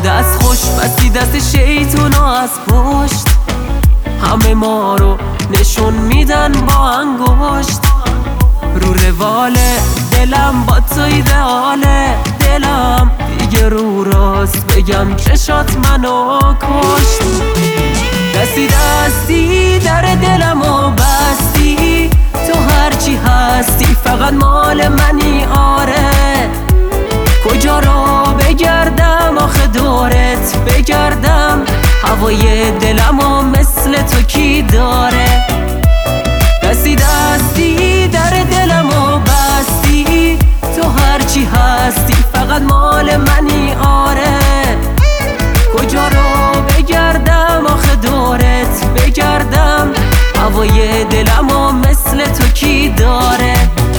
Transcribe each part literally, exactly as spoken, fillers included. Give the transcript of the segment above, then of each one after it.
دست خوش بستی دست شیطونو از پشت، همه ما رو نشون میدن با انگشت. رو روال دلم با تو ایدئاله، دلم دیگه رو راست بگم چشات منو کشت. دستی دستی در دلمو بستی، تو هرچی هستی فقط مال منی. آره کجا رو بگردم آخه دورت بگردم، هوای دلمو مثل تو کی داره؟ دستی دستی در دلمو بستی، تو هرچی هستی فقط مال منی. آره کجا رو بگردم آخه دورت بگردم، هوای دلمو مثل تو کی داره؟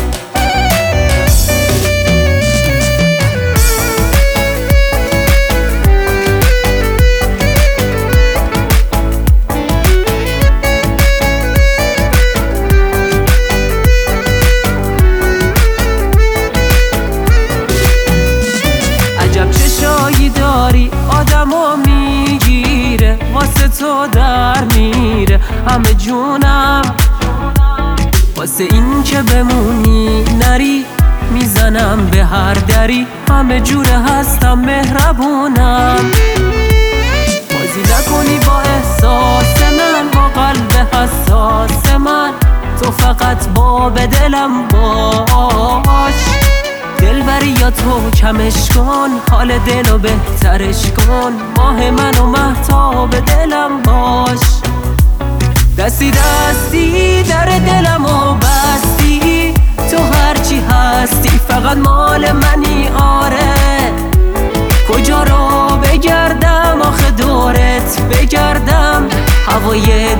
آدمو میگیره واسه تو در میره، همه جونم واسه این که بمونی نری، میزنم به هر دری، همه جوره هستم مهربونم. بازی نکنی با احساس من، با قلب حساس من، تو فقط باب دلم باش. دلبری یا تو کمش کن، حال دلو بهترش کن، ماه من و مهتاب دلم باش. دستی دستی در دلمو بستی، تو هرچی هستی فقط مال منی. آره کجا رو بگردم آخه دورت بگردم، هوای